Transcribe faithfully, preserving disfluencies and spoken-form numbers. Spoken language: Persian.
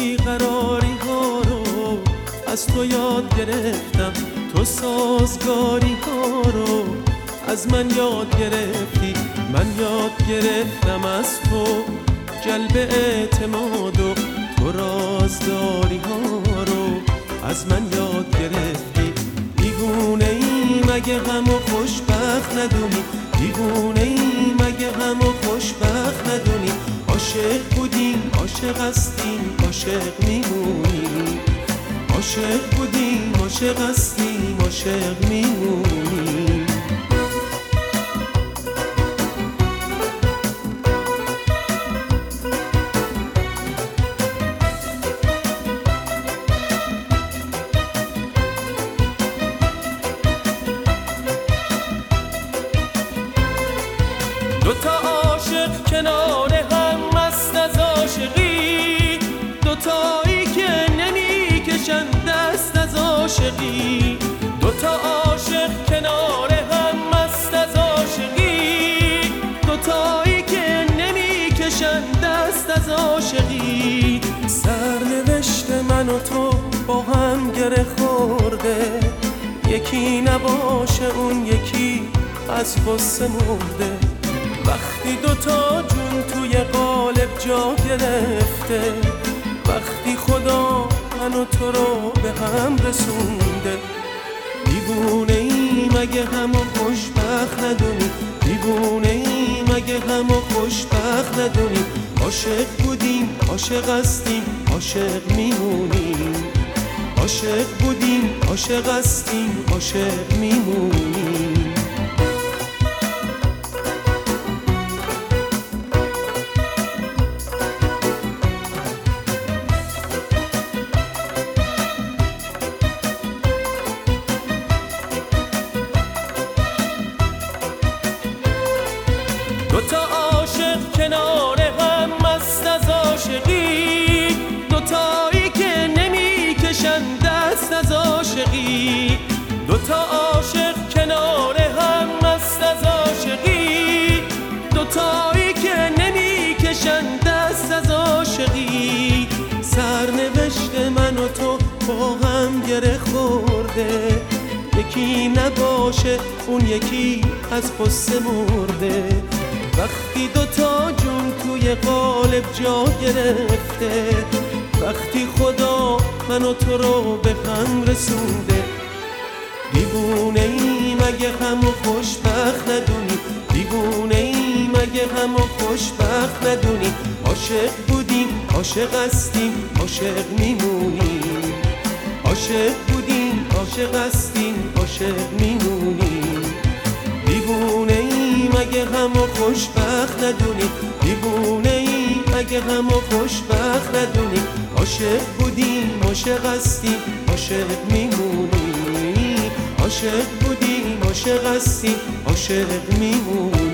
بیقراری ها رو از تو یاد گرفتم، تو سازگاری ها رو از من یاد گرفتی، من یاد گرفتم از تو جلب اعتماد و تو رازداری ها رو از من یاد گرفتی. دیوونه ای مگه غم و خوشبخت ندونی، دیوونه ای مگه غم و خوشبخت ندونی، عاشق بودیم عاشق هستیم عاشق میمونیم، عاشق بودیم عاشق هستیم عاشق میمونیم. دوتا عاشق کنار هم مست از عاشقی، دوتایی که نمی کشن دست از عاشقی، دوتا عاشق کنار هم مست از عاشقی، دوتایی که نمی کشن دست از عاشقی. سرنوشت من و تو با هم گره خورده، یکی نباشه اون یکی از غصه مرده. وقتی دوتا جون توی قالب جا گرفته، وقتی خدا من و تو رو به هم رسونده. دیوونه ای مگه غم و خوشبخت ندونی، دیوونه ای مگه غم و خوشبخت ندونی، عاشق بودیم عاشق هستیم عاشق میمونیم، عاشق بودیم عاشق هستیم عاشق میمونیم. دوتا عاشق کنار هم مست از عاشقی، دوتایی که نمی کشن دست از عاشقی، دوتا عاشق کنار هم مست از عاشقی، دوتایی که نمی کشن دست از عاشقی. سرنوشت من و تو با هم گره خورده، یکی نباشه اون یکی از غصه مرده. وقتی دوتا جون توی قالب جا گرفته، وقتی خدا من و تو رو به هم رسونده. دیوونه ای مگه غم و خوشبخت ندونی، دیوونه ای مگه غم و خوشبخت ندونی، عاشق بودیم عاشق هستیم عاشق میمونیم، عاشق بودیم عاشق هستیم عاشق میمونیم. دیوونه ای مگه غم و خوشبخت ندونی، دیوونه ای مگه غم و خوشبخت ندونی، عاشق بودیم عاشق هستیم عاشق میمونیم، عاشق بودیم عاشق هستیم عاشق میمونیم.